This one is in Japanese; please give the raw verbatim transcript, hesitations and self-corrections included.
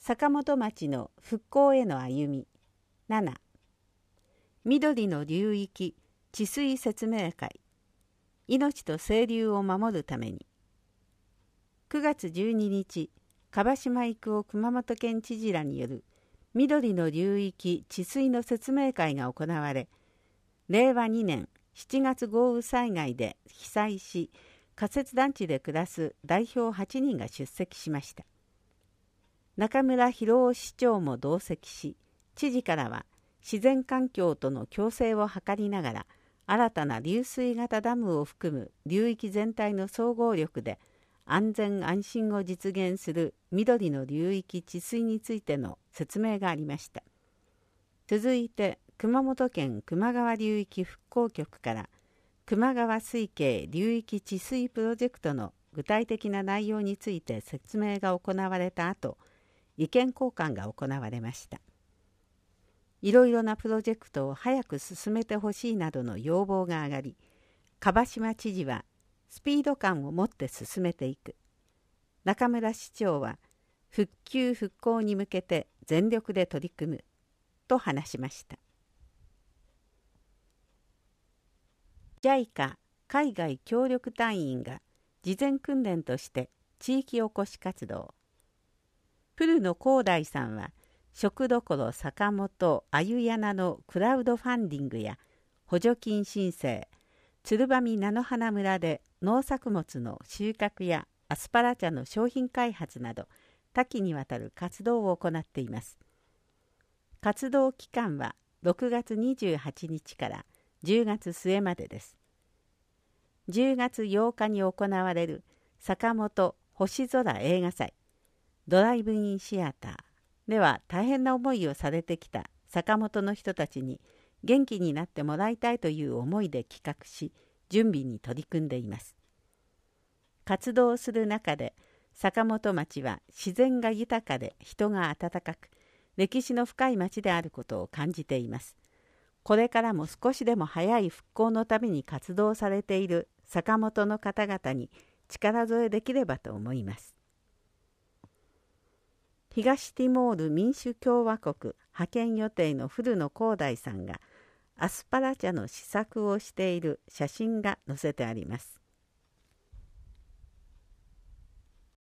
坂本町の復興への歩み。なな、緑の流域治水説明会。命と清流を守るために。くがつじゅうににち、樺島郁夫熊本県知事らによる緑の流域治水の説明会が行われ、れいわにねんしちがつ豪雨災害で被災し、仮設団地で暮らす代表はちにんが出席しました。中村博夫市長も同席し、知事からは自然環境との共生を図りながら、新たな流水型ダムを含む流域全体の総合力で安全安心を実現する緑の流域治水についての説明がありました。続いて、熊本県球磨川流域復興局から球磨川水系流域治水プロジェクトの具体的な内容について説明が行われた後、意見交換が行われました。いろいろなプロジェクトを早く進めてほしいなどの要望が上がり、樺島知事はスピード感を持って進めていく。中村市長は復旧復興に向けて全力で取り組むと話しました。ジャイカ 海外協力隊員が事前訓練として地域おこし活動。古野光大さんは食どころ坂本あゆやなのクラウドファンディングや補助金申請、鶴羽菜の花村で農作物の収穫やアスパラ茶の商品開発など多岐にわたる活動を行っています。活動期間はろくがつにじゅうはちにちからじゅうがつすえまでです。じゅうがつようかに行われる坂本星空映画祭ドライブインシアターでは大変な思いをされてきた坂本の人たちに元気になってもらいたいという思いで企画し、準備に取り組んでいます。活動する中で坂本町は自然が豊かで人が温かく、歴史の深い町であることを感じています。これからも少しでも早い復興のために活動されている坂本の方々に力添えできればと思います。東ティモール民主共和国派遣予定の古野光大さんがアスパラ茶の試作をしている写真が載せてあります。